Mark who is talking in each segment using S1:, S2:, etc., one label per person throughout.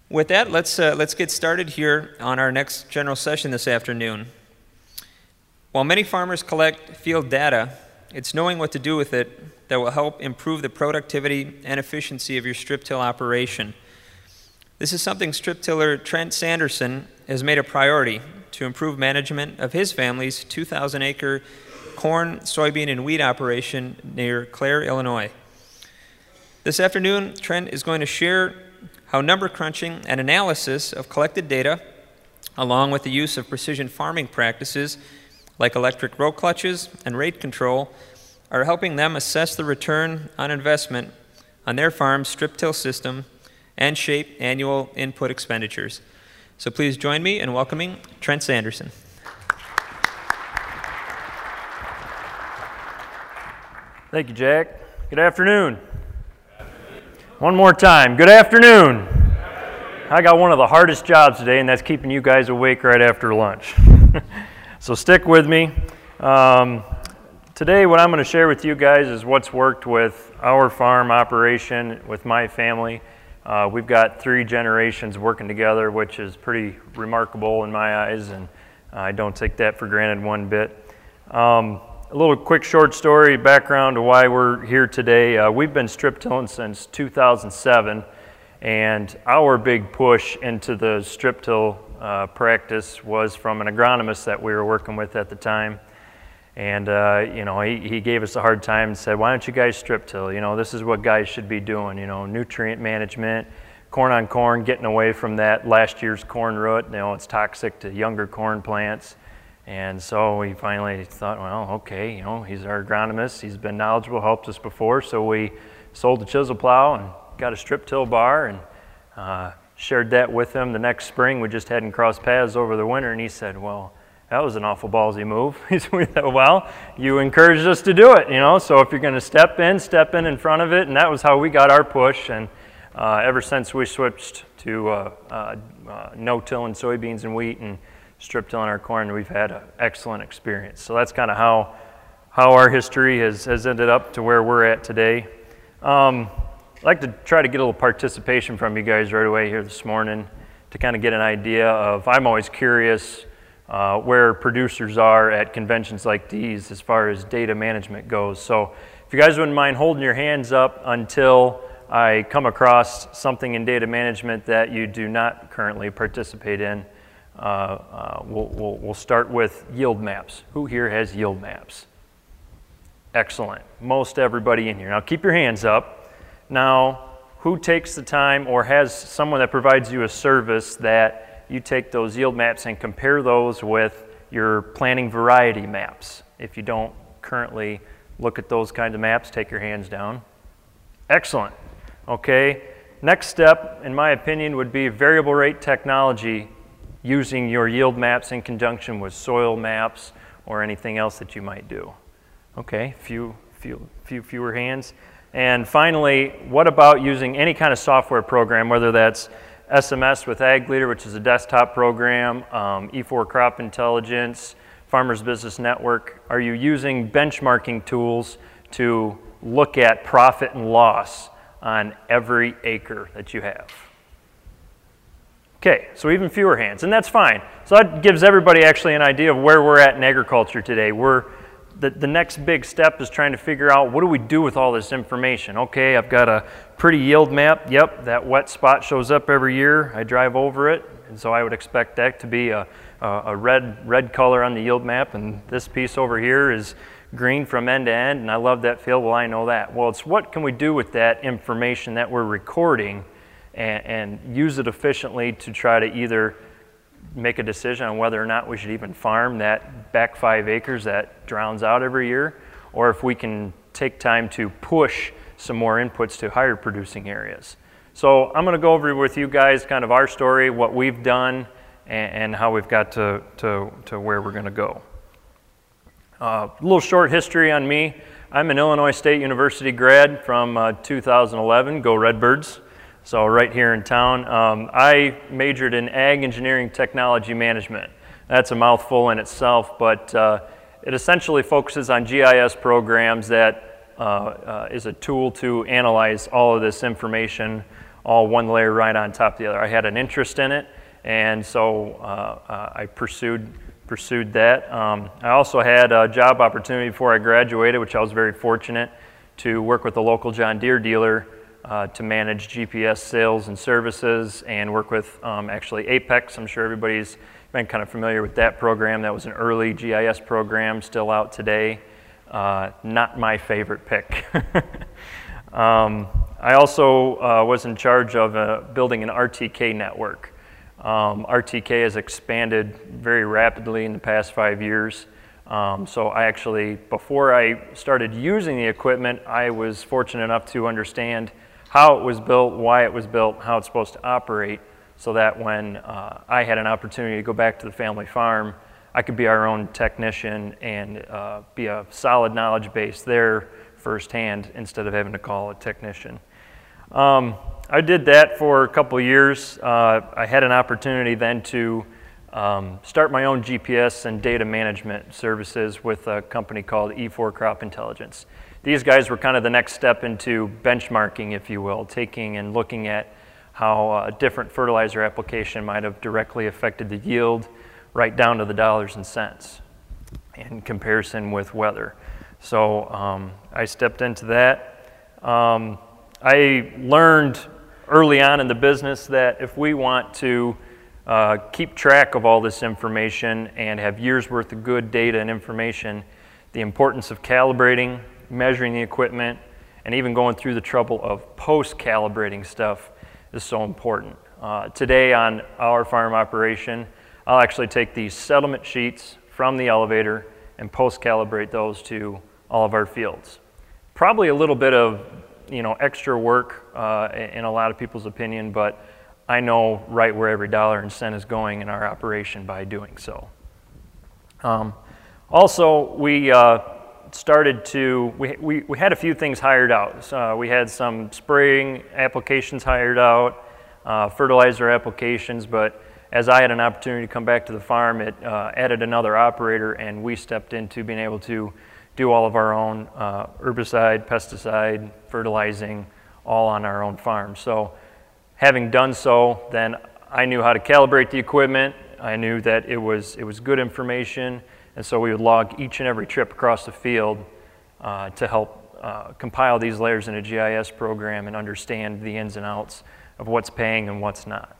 S1: With that, let's get started here on our next general session this afternoon. While many farmers collect field data, it's knowing what to do with it that will help improve the productivity and efficiency of your strip till operation. This is something strip tiller Trent Sanderson has made a priority to improve management of his family's 2,000-acre corn, soybean, and wheat operation near Clare, Illinois. This afternoon, Trent is going to share how number crunching and analysis of collected data, along with the use of precision farming practices like electric row clutches and rate control, are helping them assess the return on investment on their farm's strip till system and shape annual input expenditures. So please join me in welcoming Trent Sanderson.
S2: Thank you, Jack. Good afternoon. One more time, good afternoon. I got one of the hardest jobs today, and that's keeping you guys awake right after lunch. So stick with me. Today what I'm going to share with you guys is what's worked with our farm operation, with my family. We've got 3 generations working together, which is pretty remarkable in my eyes, and I don't take that for granted one bit. A little quick short story, background to why we're here today. We've been strip tilling since 2007, and our big push into the strip till practice was from an agronomist that we were working with at the time. And he gave us a hard time and said, why don't you guys strip till? This is what guys should be doing, nutrient management, corn on corn, getting away from that last year's corn root. It's toxic to younger corn plants. And so we finally thought, well, okay, he's our agronomist, he's been knowledgeable, helped us before, so we sold the chisel plow and got a strip till bar and shared that with him the next spring. We just hadn't crossed paths over the winter, and he said, well, that was an awful ballsy move. He said, well, you encouraged us to do it, so if you're going to step in front of it, and that was how we got our push. And ever since we switched to no-tilling soybeans and wheat and strip tilling our corn, we've had an excellent experience. So that's kind of how our history has ended up to where we're at today. I'd like to try to get a little participation from you guys right away here this morning to kind of get an idea of, I'm always curious where producers are at conventions like these as far as data management goes. So if you guys wouldn't mind holding your hands up until I come across something in data management that you do not currently participate in. We'll start with yield maps. Who here has yield maps? Excellent. Most everybody in here. Now keep your hands up. Now, who takes the time or has someone that provides you a service that you take those yield maps and compare those with your planting variety maps? If you don't currently look at those kinds of maps, take your hands down. Excellent. Okay. Next step, in my opinion, would be variable rate technology, using your yield maps in conjunction with soil maps or anything else that you might do. Okay, fewer hands. And finally, what about using any kind of software program, whether that's SMS with Ag Leader, which is a desktop program, E4 Crop Intelligence, Farmers Business Network? Are you using benchmarking tools to look at profit and loss on every acre that you have? Okay, so even fewer hands, and that's fine. So that gives everybody actually an idea of where we're at in agriculture today. The next big step is trying to figure out, what do we do with all this information? Okay, I've got a pretty yield map. Yep, that wet spot shows up every year. I drive over it, and so I would expect that to be a red color on the yield map, and this piece over here is green from end to end, and I love that field. Well, I know that. Well, it's what can we do with that information that we're recording and use it efficiently to try to either make a decision on whether or not we should even farm that back 5 acres that drowns out every year, or if we can take time to push some more inputs to higher producing areas. So I'm going to go over with you guys kind of our story, what we've done, and how we've got to where we're going to go. A little short history on me. I'm an Illinois State University grad from 2011. Go Redbirds. So right here in town. I majored in Ag Engineering Technology Management. That's a mouthful in itself, but it essentially focuses on GIS programs that is a tool to analyze all of this information, all one layer right on top of the other. I had an interest in it, and so I pursued that. I also had a job opportunity before I graduated, which I was very fortunate to work with a local John Deere dealer to manage GPS sales and services, and work with actually Apex. I'm sure everybody's been kind of familiar with that program. That was an early GIS program, still out today. Not my favorite pick. I also was in charge of building an RTK network. RTK has expanded very rapidly in the past 5 years. So I actually, before I started using the equipment, I was fortunate enough to understand how it was built, why it was built, how it's supposed to operate, so that when I had an opportunity to go back to the family farm, I could be our own technician and be a solid knowledge base there firsthand instead of having to call a technician. I did that for a couple of years. I had an opportunity then to start my own GPS and data management services with a company called E4 Crop Intelligence. These guys were kind of the next step into benchmarking, if you will, taking and looking at how a different fertilizer application might have directly affected the yield right down to the dollars and cents in comparison with weather. So I stepped into that. I learned early on in the business that if we want to keep track of all this information and have years worth of good data and information, the importance of calibrating, measuring the equipment, and even going through the trouble of post-calibrating stuff is so important. Today on our farm operation, I'll actually take these settlement sheets from the elevator and post-calibrate those to all of our fields. Probably a little bit of extra work in a lot of people's opinion, but I know right where every dollar and cent is going in our operation by doing so. Also, we started to, we had a few things hired out. So we had some spraying applications hired out, fertilizer applications, but as I had an opportunity to come back to the farm, it added another operator, and we stepped into being able to do all of our own herbicide, pesticide, fertilizing, all on our own farm. So having done so, then I knew how to calibrate the equipment. I knew that it was good information, and so we would log each and every trip across the field to help compile these layers in a GIS program and understand the ins and outs of what's paying and what's not.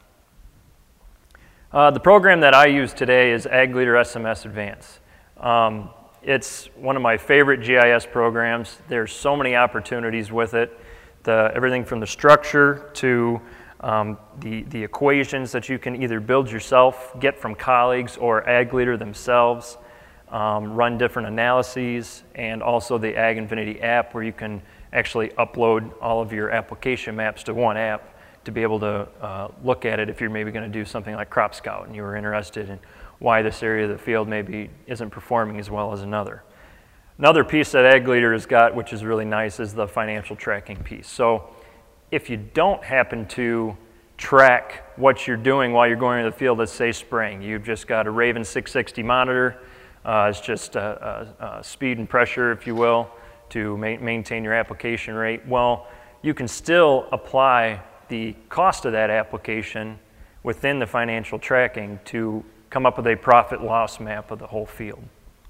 S2: The program that I use today is AgLeader SMS Advance. It's one of my favorite GIS programs. There's so many opportunities with it. Everything from the structure to the equations that you can either build yourself, get from colleagues or AgLeader themselves, run different analyses, and also the Ag Infinity app where you can actually upload all of your application maps to one app to be able to look at it if you're maybe going to do something like Crop Scout and you were interested in why this area of the field maybe isn't performing as well as another. Another piece that AgLeader has got, which is really nice, is the financial tracking piece. So if you don't happen to track what you're doing while you're going to the field, let's say spraying, you've just got a Raven 660 monitor. It's just speed and pressure, if you will, to maintain your application rate. Well, you can still apply the cost of that application within the financial tracking to come up with a profit-loss map of the whole field.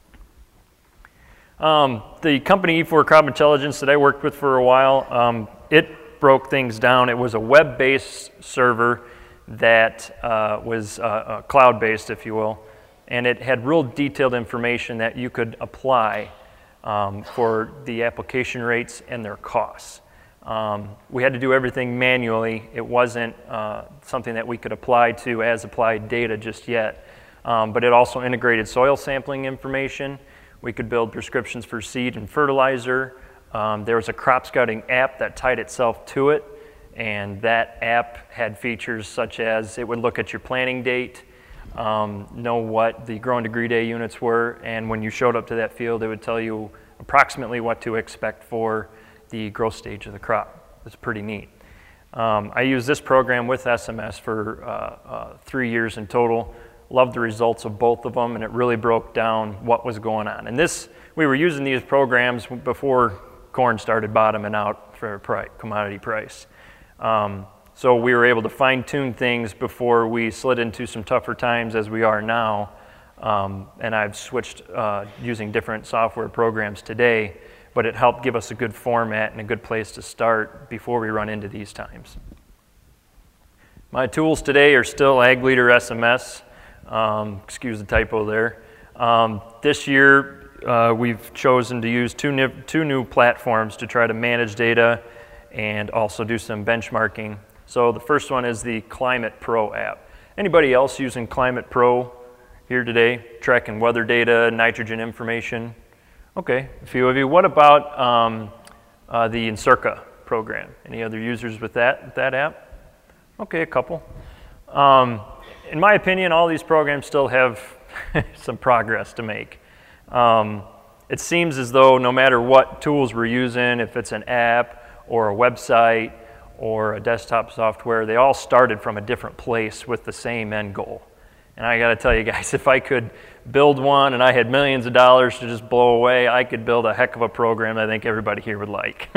S2: The company E4 Crop Intelligence that I worked with for a while, it broke things down. It was a web-based server that was cloud-based, if you will, and it had real detailed information that you could apply for the application rates and their costs. We had to do everything manually. It wasn't something that we could apply to as applied data just yet, but it also integrated soil sampling information. We could build prescriptions for seed and fertilizer. There was a crop scouting app that tied itself to it, and that app had features such as it would look at your planting date, know what the growing degree day units were, and when you showed up to that field, it would tell you approximately what to expect for the growth stage of the crop. It's pretty neat. I used this program with SMS for 3 years in total. Loved the results of both of them, and it really broke down what was going on. And we were using these programs before corn started bottoming out for commodity price. So we were able to fine-tune things before we slid into some tougher times as we are now. And I've switched using different software programs today, but it helped give us a good format and a good place to start before we run into these times. My tools today are still Ag Leader SMS. Excuse the typo there. This year, we've chosen to use two new platforms to try to manage data and also do some benchmarking. So the first one is the Climate Pro app. Anybody else using Climate Pro here today, tracking weather data, nitrogen information? Okay, a few of you. What about the Encirca program? Any other users with that app? Okay, a couple. In my opinion, all these programs still have some progress to make. It seems as though no matter what tools we're using, if it's an app or a website or a desktop software, they all started from a different place with the same end goal. And I got to tell you guys, if I could build one and I had millions of dollars to just blow away, I could build a heck of a program I think everybody here would like.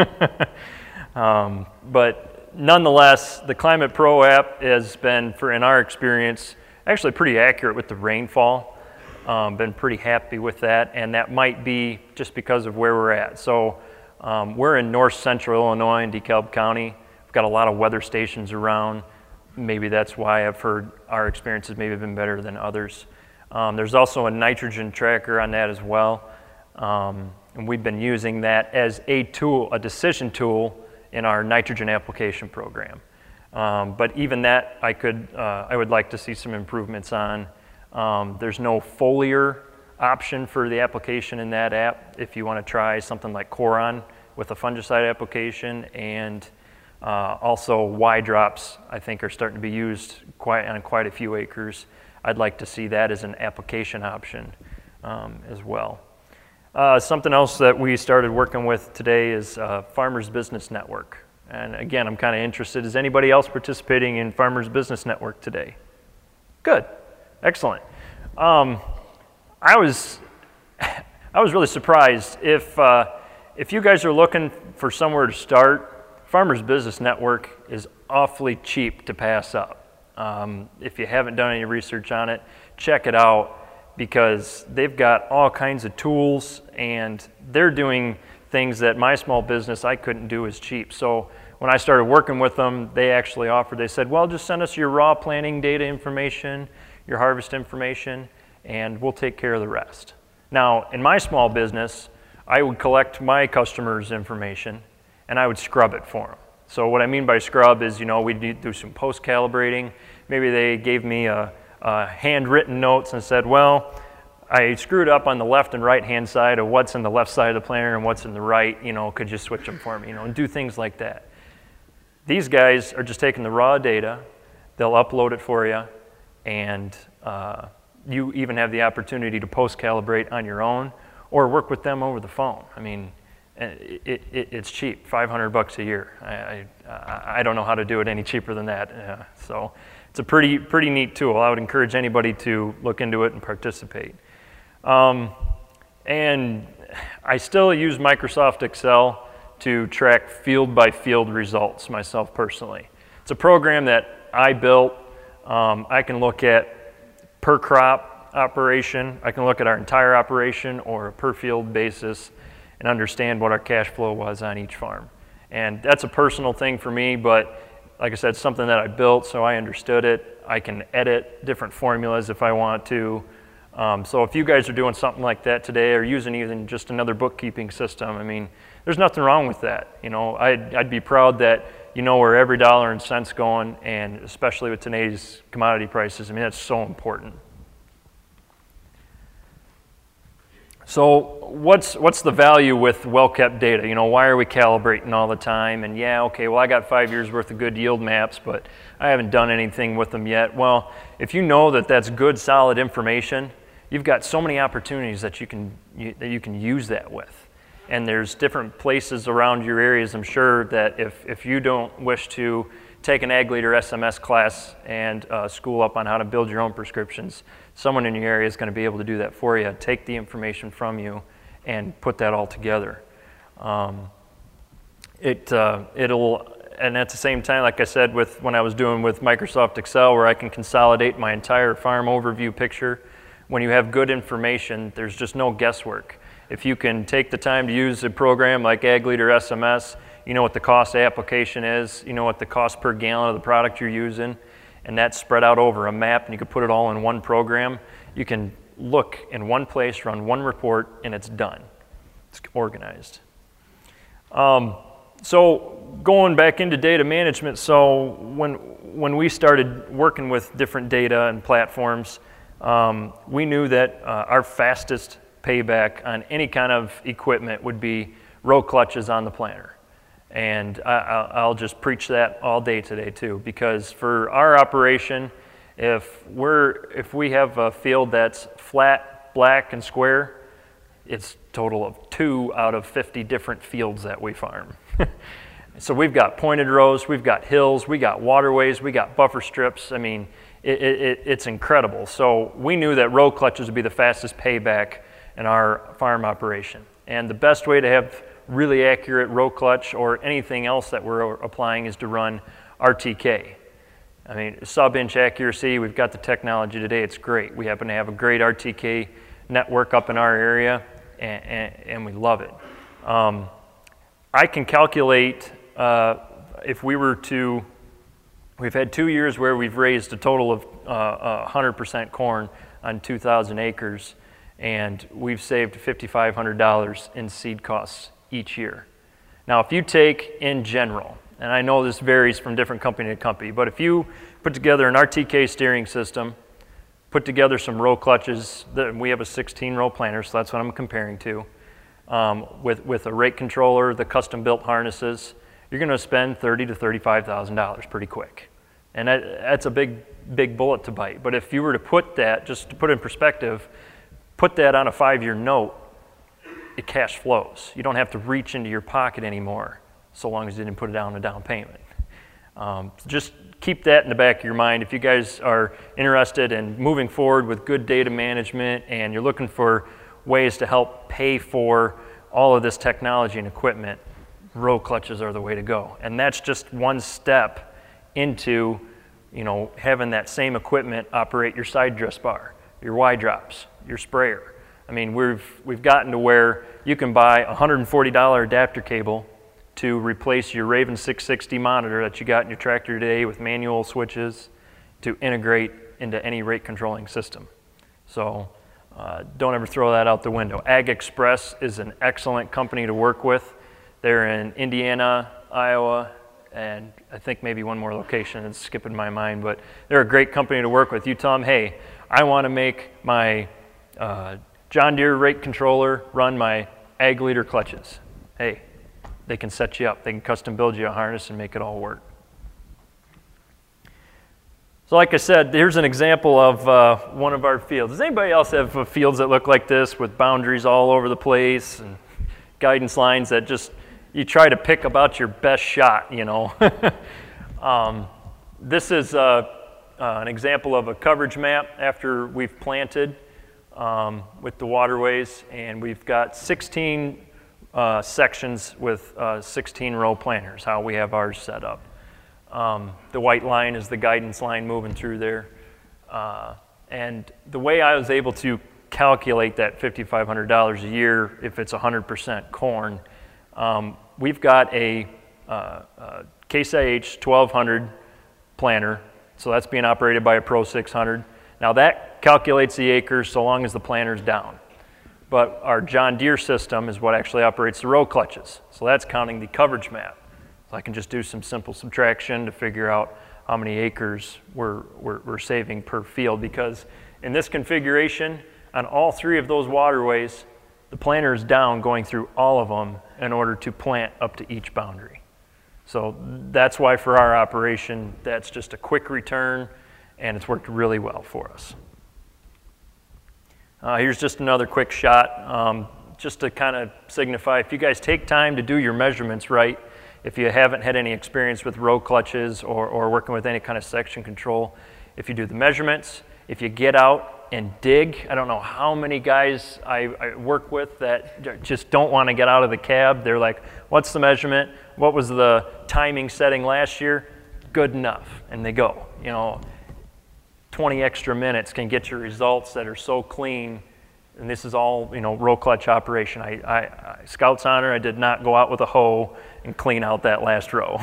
S2: But nonetheless, the Climate Pro app has been, in our experience, actually pretty accurate with the rainfall. Been pretty happy with that, and that might be just because of where we're at. So we're in north central Illinois in DeKalb County. We've got a lot of weather stations around. Maybe that's why I've heard our experiences maybe have been better than others. There's also a nitrogen tracker on that as well. And we've been using that as a tool, a decision tool in our nitrogen application program. But even that I would like to see some improvements on. There's no foliar option for the application in that app if you want to try something like Coron with a fungicide application, and also Y drops I think are starting to be used on quite a few acres. I'd like to see that as an application option as well. Something else that we started working with today is Farmers Business Network. And again, I'm kind of interested. Is anybody else participating in Farmers Business Network today? Good, excellent. I was really surprised. If you guys are looking for somewhere to start, Farmers Business Network is awfully cheap to pass up. If you haven't done any research on it, check it out, because they've got all kinds of tools and they're doing things that my small business I couldn't do as cheap. So when I started working with them, they actually offered, they said, well, just send us your raw planting data information, your harvest information, and we'll take care of the rest. Now, in my small business, I would collect my customers' information and I would scrub it for them. So what I mean by scrub is, we'd do some post-calibrating. Maybe they gave me a handwritten notes and said, well, I screwed up on the left and right-hand side of what's in the left side of the planter and what's in the right, could you switch them for me, and do things like that. These guys are just taking the raw data, they'll upload it for you, and you even have the opportunity to post-calibrate on your own or work with them over the phone. I mean, it's cheap, $500 a year. I don't know how to do it any cheaper than that. So it's a pretty neat tool. I would encourage anybody to look into it and participate. And I still use Microsoft Excel to track field-by-field results myself personally. It's a program that I built. I can look at per crop operation. I can look at our entire operation or a per field basis and understand what our cash flow was on each farm. And that's a personal thing for me, but like I said, something that I built, so I understood it. I can edit different formulas if I want to. So if you guys are doing something like that today or using even just another bookkeeping system, I mean, there's nothing wrong with that. I'd be proud that you know where every dollar and cent's going, and especially with today's commodity prices, I mean, that's so important. So what's the value with well-kept data? Why are we calibrating all the time? And yeah, okay, well, I got 5 years worth of good yield maps, but I haven't done anything with them yet. Well, if you know that that's good, solid information, you've got so many opportunities that you can use that with. And there's different places around your areas, I'm sure, that if you don't wish to take an Ag Leader SMS class and school up on how to build your own prescriptions, someone in your area is going to be able to do that for you, take the information from you, and put that all together. It'll and at the same time, like I said, when I was doing with Microsoft Excel, where I can consolidate my entire farm overview picture, when you have good information, there's just no guesswork. If you can take the time to use a program like AgLeader SMS, you know what the cost of application is, you know what the cost per gallon of the product you're using, and that's spread out over a map, and you can put it all in one program. You can look in one place, run one report, and it's done. It's organized. So going back into data management, so when we started working with different data and platforms, we knew that our fastest payback on any kind of equipment would be row clutches on the planter. And I'll just preach that all day today too, because for our operation, if we have a field that's flat, black, and square, it's a total of 2 out of 50 different fields that we farm. So we've got pointed rows, we've got hills, we got waterways, we got buffer strips. I mean, it's incredible. So we knew that row clutches would be the fastest payback in our farm operation. And the best way to have really accurate row clutch or anything else that we're applying is to run RTK. I mean, sub-inch accuracy, we've got the technology today, it's great. We happen to have a great RTK network up in our area, and we love it. I can calculate if we were to, we've had 2 years where we've raised a total of 100% corn on 2,000 acres, and we've saved $5,500 in seed costs each year. Now, if you take in general, and I know this varies from different company to company, but if you put together an RTK steering system, put together some row clutches, we have a 16-row planter, so that's what I'm comparing to, with a rate controller, the custom-built harnesses, you're going to spend $30,000 to $35,000 pretty quick. And that's a big bullet to bite. But if you were to put that, just to put it in perspective, put that on a 5-year note, it cash flows. You don't have to reach into your pocket anymore, so long as you didn't put it down a down payment. Just keep that in the back of your mind. If you guys are interested in moving forward with good data management and you're looking for ways to help pay for all of this technology and equipment, row clutches are the way to go. And that's just one step into, having that same equipment operate your side dress bar, your Y drops, your sprayer. I mean, we've gotten to where you can buy a $140 adapter cable to replace your Raven 660 monitor that you got in your tractor today with manual switches to integrate into any rate controlling system. So don't ever throw that out the window. Ag Express is an excellent company to work with. They're in Indiana, Iowa, and I think maybe one more location. It's skipping my mind, but they're a great company to work with. You tell them, hey, I want to make my John Deere rate controller run my AgLeader clutches. Hey, they can set you up. They can custom build you a harness and make it all work. So like I said, here's an example of one of our fields. Does anybody else have fields that look like this with boundaries all over the place and guidance lines that just, you try to pick about your best shot, This is an example of a coverage map after we've planted with the waterways, and we've got 16 sections with 16-row planters, how we have ours set up. The white line is the guidance line moving through there. And the way I was able to calculate that $5,500 a year, if it's 100% corn, we've got a Case IH 1200 planter, so that's being operated by a Pro 600. Now that calculates the acres so long as the planter's down. But our John Deere system is what actually operates the row clutches. So that's counting the coverage map. So I can just do some simple subtraction to figure out how many acres we're saving per field, because in this configuration, on all 3 of those waterways, the planter is down going through all of them in order to plant up to each boundary. So that's why for our operation, that's just a quick return, and it's worked really well for us. Here's just another quick shot, just to kind of signify, if you guys take time to do your measurements right, if you haven't had any experience with row clutches or working with any kind of section control, if you do the measurements, if you get out and dig. I don't know how many guys I work with that just don't want to get out of the cab. They're like, what's the measurement? What was the timing setting last year? Good enough. And they go. 20 extra minutes can get you results that are so clean. And this is all, roll clutch operation. I Scout's honor, I did not go out with a hoe and clean out that last row.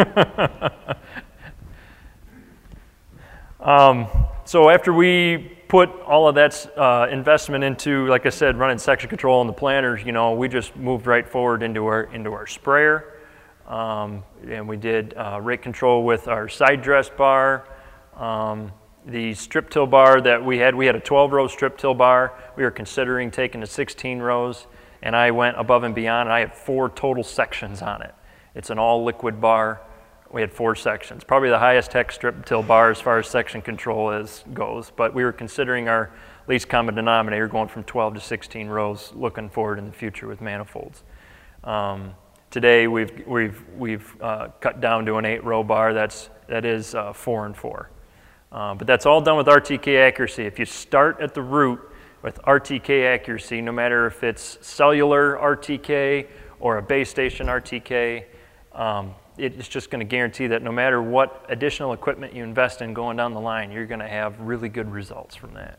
S2: So after we put all of that investment into, like I said, running section control and the planters, we just moved right forward into our sprayer. And we did rate control with our side dress bar. The strip till bar that we had a 12-row strip till bar. We were considering taking to 16 rows, and I went above and beyond, and I had 4 total sections on it. It's an all-liquid bar. We had 4 sections. Probably the highest tech strip till bar as far as section control goes, but we were considering our least common denominator going from 12 to 16 rows, looking forward in the future with manifolds. Today we've cut down to an 8-row bar. That is 4 and 4. But that's all done with RTK accuracy. If you start at the root with RTK accuracy, no matter if it's cellular RTK or a base station RTK, it's just going to guarantee that no matter what additional equipment you invest in going down the line, you're going to have really good results from that.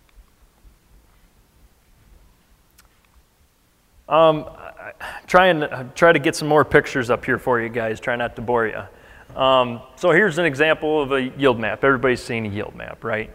S2: Try to get some more pictures up here for you guys. Try not to bore you. So here's an example of a yield map. Everybody's seen a yield map, right?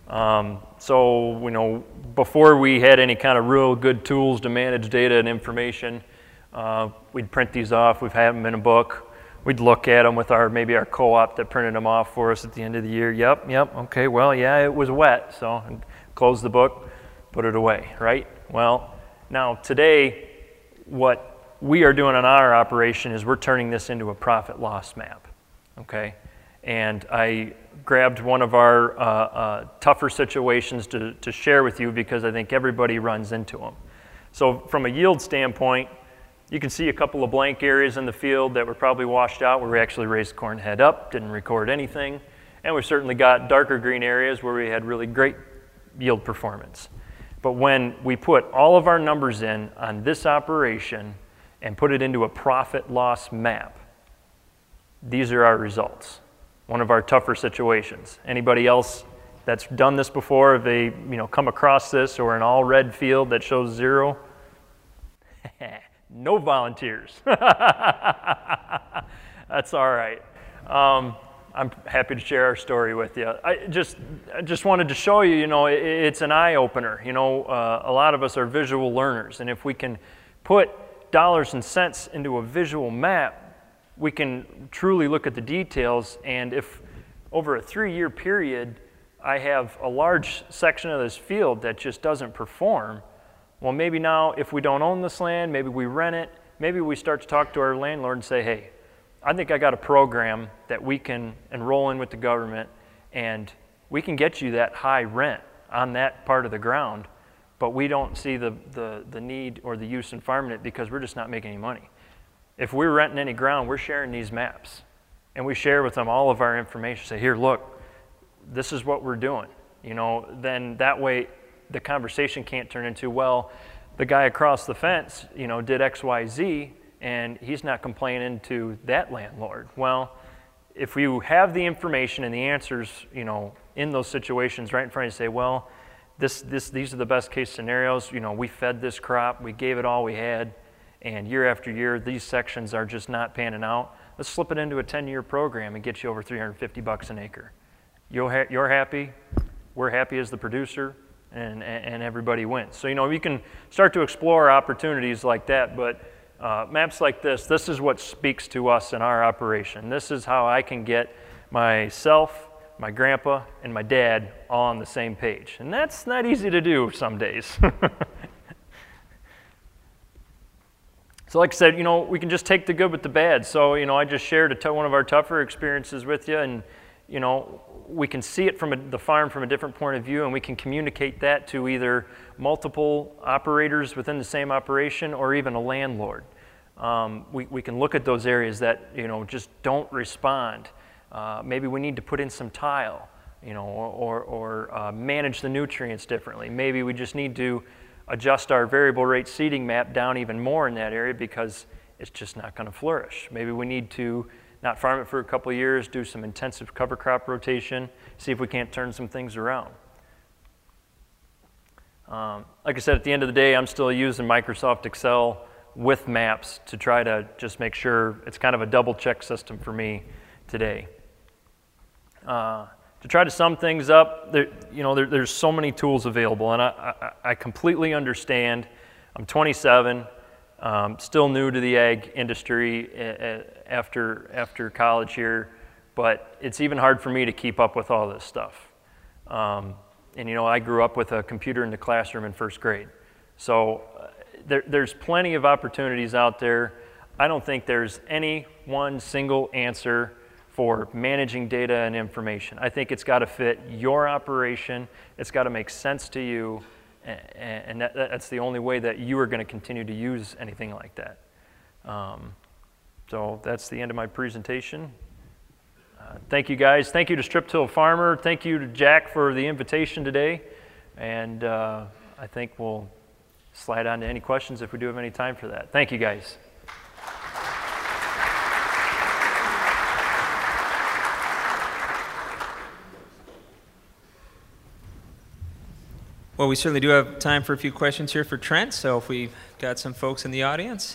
S2: So, before we had any kind of real good tools to manage data and information, we'd print these off. We've had them in a book. We'd look at them with maybe our co-op that printed them off for us at the end of the year. Yep, okay, well, yeah, it was wet, so close the book, put it away, right? Well, now today, what we are doing on our operation is we're turning this into a profit loss map. Okay, and I grabbed one of our tougher situations to share with you because I think everybody runs into them. So from a yield standpoint, you can see a couple of blank areas in the field that were probably washed out where we actually raised corn head up, didn't record anything, and we certainly got darker green areas where we had really great yield performance. But when we put all of our numbers in on this operation and put it into a profit loss map, these are our results. One of our tougher situations. Anybody else that's done this before, if they come across this or an all red field that shows 0? No volunteers. That's all right. I'm happy to share our story with you. I just wanted to show you, it's an eye opener. A lot of us are visual learners, and if we can put dollars and cents into a visual map, we can truly look at the details. And if over a 3-year period I have a large section of this field that just doesn't perform, well, maybe now if we don't own this land, maybe we rent it, maybe we start to talk to our landlord and say, hey, I think I got a program that we can enroll in with the government, and we can get you that high rent on that part of the ground, but we don't see the need or the use in farming it because we're just not making any money. If we're renting any ground, we're sharing these maps, and we share with them all of our information. Say, here, look, this is what we're doing. Then that way the conversation can't turn into, well, the guy across the fence, did X, Y, Z, and he's not complaining to that landlord. Well, if you have the information and the answers, in those situations right in front of you, say, well, these are the best case scenarios. We fed this crop, we gave it all we had, and year after year, these sections are just not panning out. Let's slip it into a 10-year program and get you over $350 an acre. You're happy, we're happy as the producer, and everybody wins. So, you can start to explore opportunities like that, but maps like this is what speaks to us in our operation. This is how I can get myself, my grandpa, and my dad all on the same page. And that's not easy to do some days. So like I said, we can just take the good with the bad. So, I just shared one of our tougher experiences with you, and, we can see it from the farm from a different point of view, and we can communicate that to either multiple operators within the same operation or even a landlord. We can look at those areas that, just don't respond. Maybe we need to put in some tile. or manage the nutrients differently. Maybe we just need to adjust our variable rate seeding map down even more in that area because it's just not going to flourish. Maybe we need to not farm it for a couple of years, do some intensive cover crop rotation, see if we can't turn some things around. Like I said, at the end of the day, I'm still using Microsoft Excel with maps to try to just make sure it's kind of a double check system for me today. To try to sum things up, there's so many tools available, and I completely understand. I'm 27, still new to the ag industry after college here, but it's even hard for me to keep up with all this stuff. And I grew up with a computer in the classroom in first grade. So there's plenty of opportunities out there. I don't think there's any one single answer for managing data and information. I think it's got to fit your operation. It's got to make sense to you. And that's the only way that you are going to continue to use anything like that. So that's the end of my presentation. Thank you, guys. Thank you to Strip Till Farmer. Thank you to Jack for the invitation today. And I think we'll slide on to any questions if we do have any time for that. Thank you, guys.
S1: Well, we certainly do have time for a few questions here for Trent, so if we've got some folks in the audience.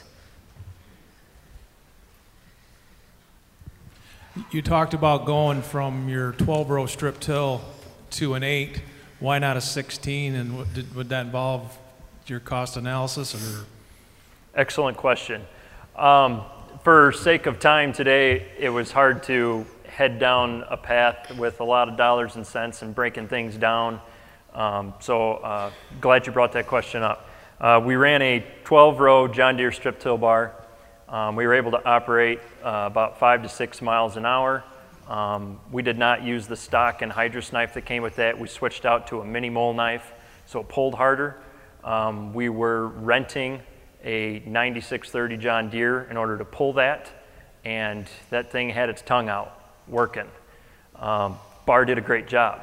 S3: You talked about going from your 12-row strip till to an 8. Why not a 16, and would that involve your cost analysis? Or?
S2: Excellent question. For sake of time today, it was hard to head down a path with a lot of dollars and cents and breaking things down. So glad you brought that question up. We ran a 12-row John Deere strip till bar. We were able to operate about 5 to 6 miles an hour. We did not use the stock and hydrous knife that came with that. We switched out to a mini mole knife, so it pulled harder. We were renting a 9630 John Deere in order to pull that, and that thing had its tongue out working. Bar did a great job.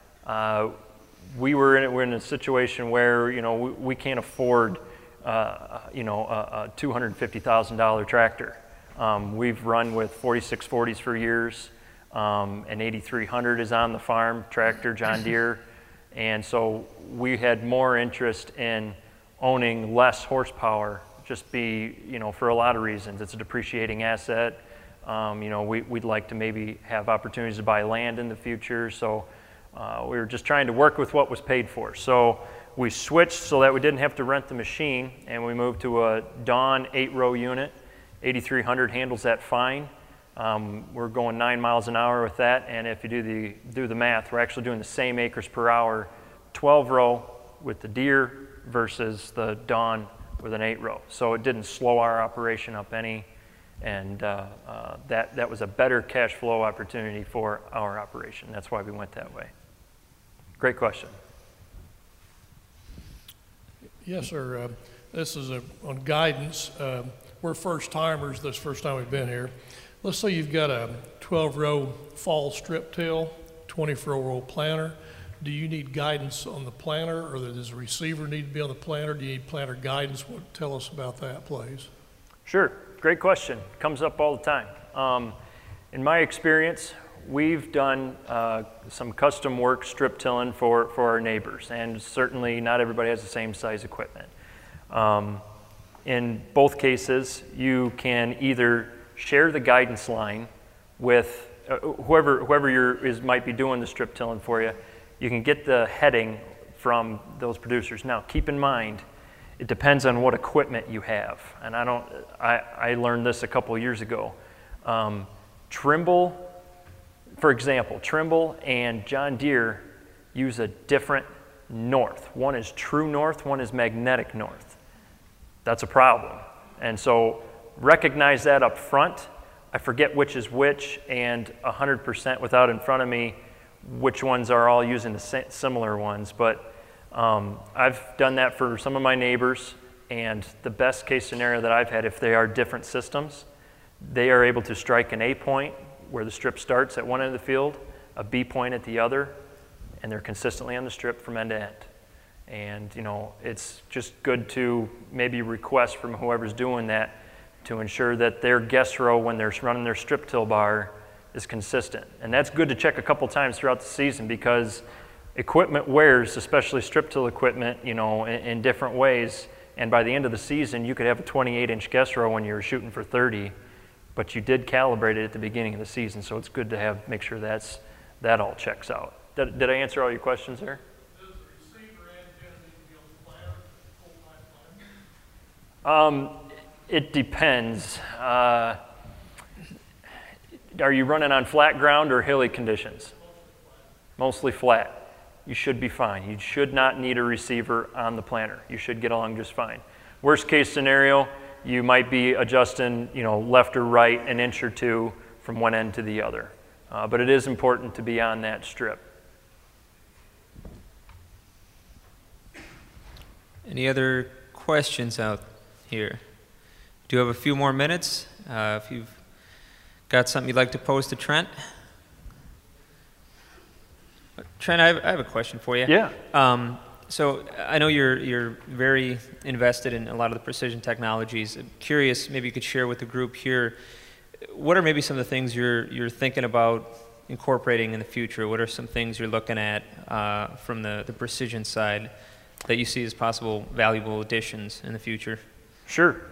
S2: We're in a situation where we can't afford a $250,000 tractor. We've run with 4640s for years. An 8300 is on the farm tractor, John Deere, and so we had more interest in owning less horsepower. Just for a lot of reasons. It's a depreciating asset. We'd like to maybe have opportunities to buy land in the future. So. We were just trying to work with what was paid for. So we switched so that we didn't have to rent the machine, and we moved to a Dawn 8-row unit. 8300 handles that fine. We're going 9 miles an hour with that, and if you do the math, we're actually doing the same acres per hour, 12-row with the Deere versus the Dawn with an 8-row. So it didn't slow our operation up any, and that was a better cash flow opportunity for our operation. That's why we went that way. Great question.
S4: Yes, sir. This is on guidance. We're first timers. This is the first time we've been here. Let's say you've got a 12-row fall strip till, 24-row planter. Do you need guidance on the planter, or does the receiver need to be on the planter? Do you need planter guidance? Tell us about that, please.
S2: Sure. Great question. Comes up all the time. In my experience, we've done some custom work strip tilling for our neighbors, and certainly not everybody has the same size equipment. In both cases, you can either share the guidance line with whoever might be doing the strip tilling for you. You can get the heading from those producers. Now, keep in mind, it depends on what equipment you have, and I learned this a couple of years ago. Trimble, for example, Trimble and John Deere use a different north. One is true north, one is magnetic north. That's a problem, and so recognize that up front. I forget which is which, and 100% without in front of me which ones are all using the similar ones, but I've done that for some of my neighbors, and the best case scenario that I've had, if they are different systems, they are able to strike an A point where the strip starts at one end of the field, a B point at the other, and they're consistently on the strip from end to end. And it's just good to maybe request from whoever's doing that to ensure that their guest row, when they're running their strip till bar, is consistent. And that's good to check a couple times throughout the season, because equipment wears, especially strip till equipment, in different ways. And by the end of the season, you could have a 28-inch guest row when you were shooting for 30, but you did calibrate it at the beginning of the season. So it's good to make sure that all checks out. Did I answer all your questions there?
S4: Does the receiver antenna need to be on the planter, full light planter?
S2: It depends. Are you running on flat ground or hilly conditions? Mostly flat. You should be fine. You should not need a receiver on the planter. You should get along just fine. Worst case scenario, you might be adjusting, left or right an inch or two from one end to the other. But it is important to be on that strip.
S1: Any other questions out here? Do you have a few more minutes? If you've got something you'd like to pose to Trent? Trent, I have a question for you.
S2: Yeah.
S1: So I know you're very invested in a lot of the precision technologies. I'm curious, maybe you could share with the group here, what are maybe some of the things you're thinking about incorporating in the future? What are some things you're looking at from the precision side that you see as possible valuable additions in the future?
S2: Sure.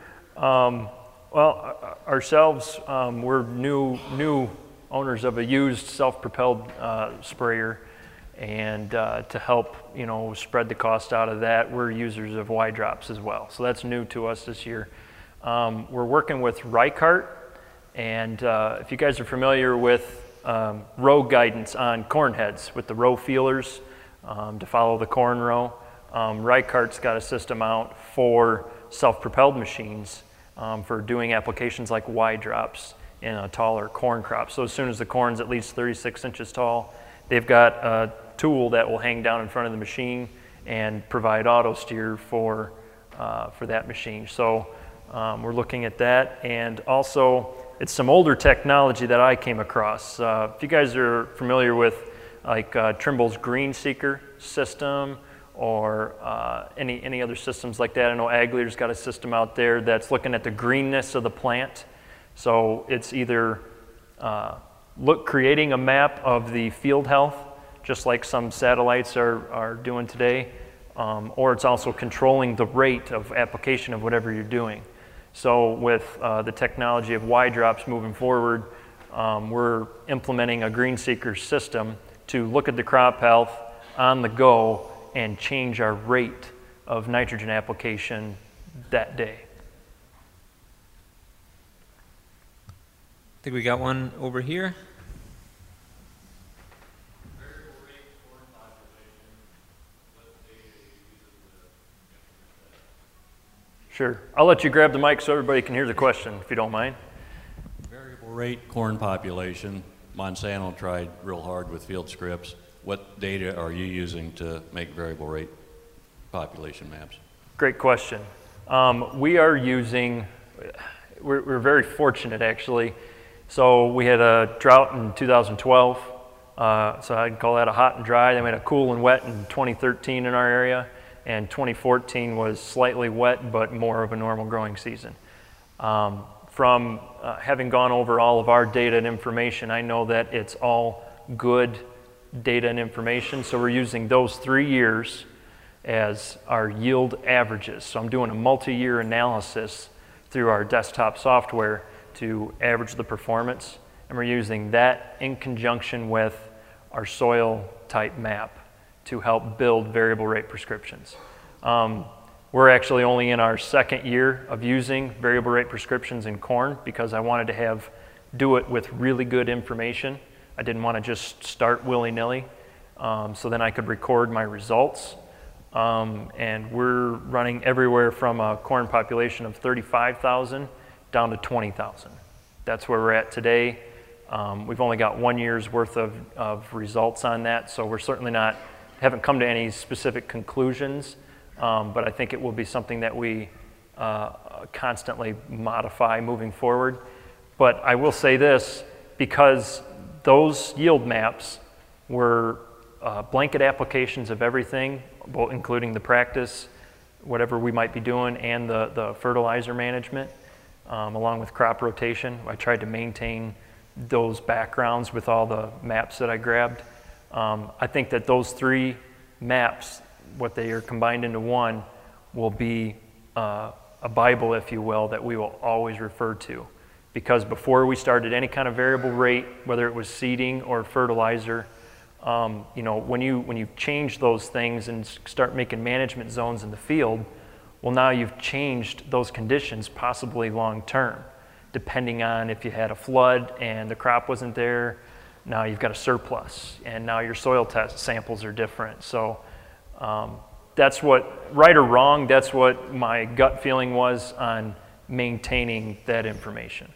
S2: Well, ourselves, we're new owners of a used self-propelled sprayer, and to help spread the cost out of that, we're users of Y-Drops as well. So that's new to us this year. We're working with Reichardt, and if you guys are familiar with row guidance on corn heads with the row feelers to follow the corn row, Reichardt's got a system out for self-propelled machines for doing applications like Y-Drops in a taller corn crop. So as soon as the corn's at least 36 inches tall, they've got a tool that will hang down in front of the machine and provide auto steer for that machine. So we're looking at that, and also it's some older technology that I came across. If you guys are familiar with like Trimble's Green Seeker system, or any other systems like that. I know Aglear's got a system out there that's looking at the greenness of the plant. So it's either creating a map of the field health, just like some satellites are doing today, or it's also controlling the rate of application of whatever you're doing. So with the technology of Y-Drops moving forward, we're implementing a Green Seeker system to look at the crop health on the go and change our rate of nitrogen application that day.
S1: I think we got one over here.
S2: Sure. I'll let you grab the mic so everybody can hear the question, if you don't mind.
S5: Variable rate corn population. Monsanto tried real hard with field scripts. What data are you using to make variable rate population maps?
S2: Great question. We are using, we're very fortunate actually. So we had a drought in 2012, so I'd call that a hot and dry. Then we had a cool and wet in 2013 in our area, and 2014 was slightly wet but more of a normal growing season. From having gone over all of our data and information, I know that it's all good data and information, so we're using those 3 years as our yield averages. So I'm doing a multi-year analysis through our desktop software to average the performance, and we're using that in conjunction with our soil type map to help build variable rate prescriptions. We're actually only in our second year of using variable rate prescriptions in corn because I wanted to do it with really good information. I didn't want to just start willy-nilly, so then I could record my results. And we're running everywhere from a corn population of 35,000 down to 20,000. That's where we're at today. We've only got 1 year's worth of results on that, so we're certainly haven't come to any specific conclusions, but I think it will be something that we constantly modify moving forward. But I will say this, because those yield maps We're blanket applications of everything, both including the practice, whatever we might be doing, and the fertilizer management, along with crop rotation. I tried to maintain those backgrounds with all the maps that I grabbed. I think that those 3 maps, what they are combined into one, will be a Bible, if you will, that we will always refer to. Because before we started any kind of variable rate, whether it was seeding or fertilizer, when you change those things and start making management zones in the field, well, now you've changed those conditions possibly long term, depending on if you had a flood and the crop wasn't there. Now you've got a surplus, and now your soil test samples are different. So that's what, right or wrong, that's what my gut feeling was on maintaining that information.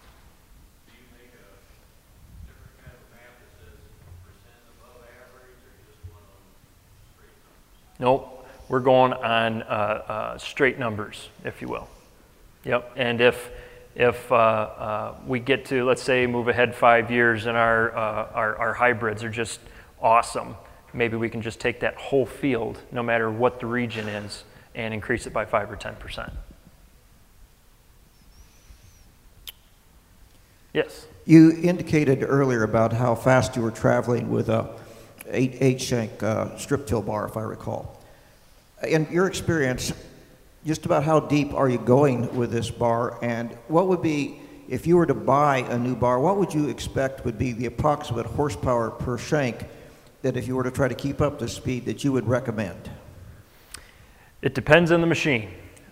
S2: Nope, we're going on straight numbers, if you will. Yep, and if we get to, let's say, move ahead 5 years and our hybrids are just awesome, maybe we can just take that whole field, no matter what the region is, and increase it by 5 or 10%. Yes?
S6: You indicated earlier about how fast you were traveling with a 8-shank strip till bar, if I recall. In your experience, just about how deep are you going with this bar, and what would be, if you were to buy a new bar, what would you expect would be the approximate horsepower per shank that, if you were to try to keep up the speed, that you would recommend?
S2: It depends on the machine.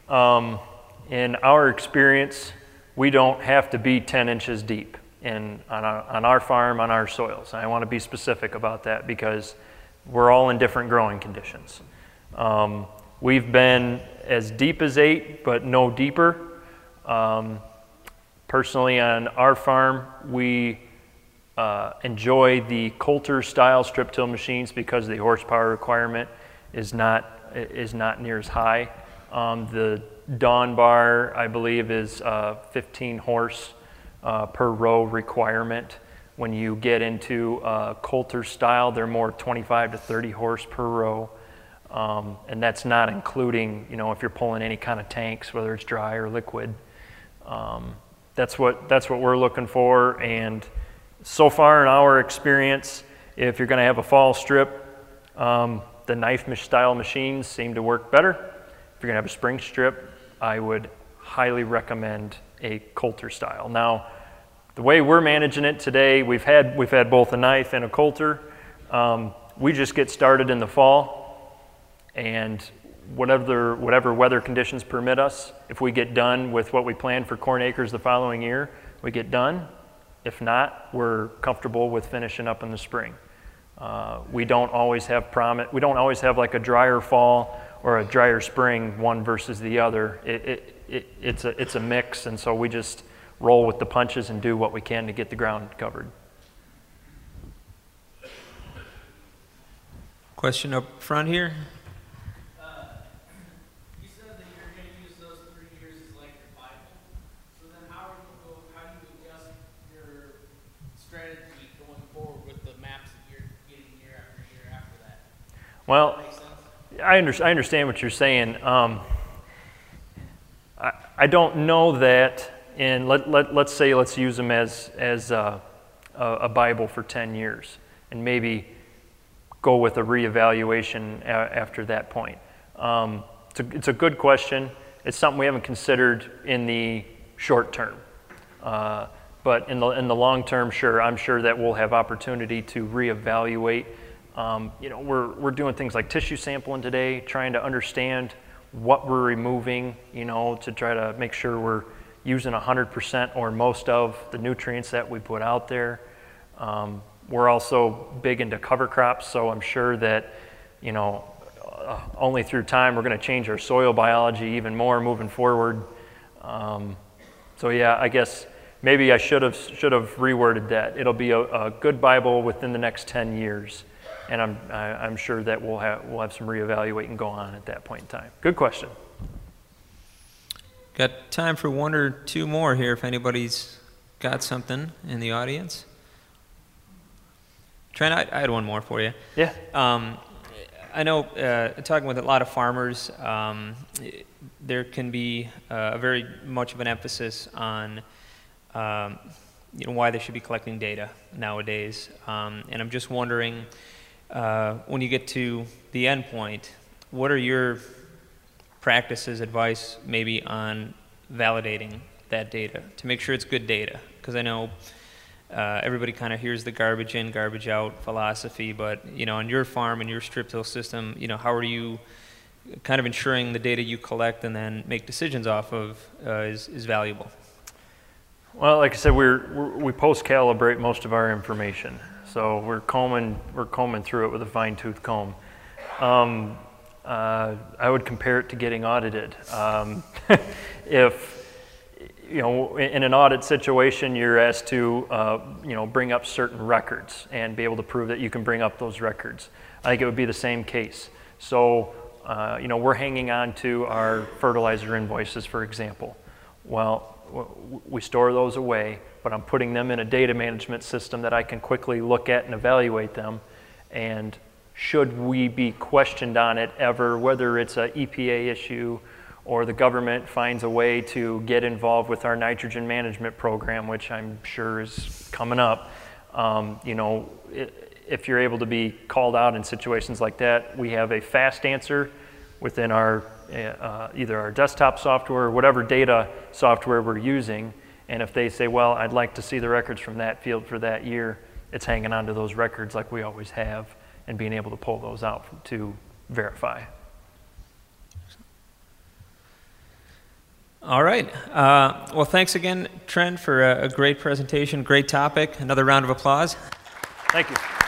S2: In our experience, we don't have to be 10 inches deep on our farm, on our soils. And I want to be specific about that because we're all in different growing conditions. We've been as deep as 8, but no deeper. Personally, on our farm, we enjoy the Coulter style strip till machines because the horsepower requirement is not near as high. The Dawn bar, I believe, is 15 horse per row requirement. When you get into Coulter style, they're more 25 to 30 horse per row. And that's not including, if you're pulling any kind of tanks, whether it's dry or liquid. That's what we're looking for. And so far in our experience, if you're going to have a fall strip, the knife style machines seem to work better. If you're going to have a spring strip, I would highly recommend a Coulter style. Now, the way we're managing it today, we've had both a knife and a Coulter. We just get started in the fall, and whatever weather conditions permit us, if we get done with what we plan for corn acres the following year, we get done. If not, we're comfortable with finishing up in the spring. We don't always have like a drier fall or a drier spring, one versus the other. It's a mix, and so we just roll with the punches and do what we can to get the ground covered.
S1: Question up front here.
S7: You said that you're going to use those 3 years as like your Bible. So then how do you adjust your strategy going forward with the maps that you're getting year after that?
S2: Well,
S7: Does that make sense?
S2: I understand what you're saying. I don't know that, and let's use them as a Bible for 10 years, and maybe go with a reevaluation after that point. It's a good question. It's something we haven't considered in the short term, but in the long term, sure. I'm sure that we'll have opportunity to reevaluate. We're doing things like tissue sampling today, trying to understand what we're removing, to try to make sure we're using 100% or most of the nutrients that we put out there. We're also big into cover crops, so I'm sure that, only through time we're going to change our soil biology even more moving forward. So yeah, I guess maybe I should have reworded that. It'll be a good Bible within the next 10 years. And I'm sure that we'll have some reevaluating going on at that point in time. Good question.
S1: Got time for one or two more here if anybody's got something in the audience. Trent, I had one more for you.
S2: Yeah.
S1: I know, talking with a lot of farmers, there can be very much of an emphasis on why they should be collecting data nowadays. And I'm just wondering, when you get to the end point, what are your practices, advice maybe on validating that data to make sure it's good data? Because I know everybody kind of hears the garbage in, garbage out philosophy, but on your farm and your strip till system, how are you kind of ensuring the data you collect and then make decisions off of is valuable?
S2: Well, like I said, we post-calibrate most of our information, so we're combing through it with a fine-tooth comb. I would compare it to getting audited. If in an audit situation, you're asked to bring up certain records and be able to prove that you can bring up those records. I think it would be the same case. So we're hanging on to our fertilizer invoices, for example. Well, we store those away, but I'm putting them in a data management system that I can quickly look at and evaluate them. And should we be questioned on it ever, whether it's an EPA issue or the government finds a way to get involved with our nitrogen management program, which I'm sure is coming up, if you're able to be called out in situations like that, we have a fast answer within our either our desktop software or whatever data software we're using. And if they say, well, I'd like to see the records from that field for that year, it's hanging on to those records like we always have and being able to pull those out to verify.
S1: All right. Well, thanks again, Trent, for a great presentation, great topic. Another round of applause.
S2: Thank you.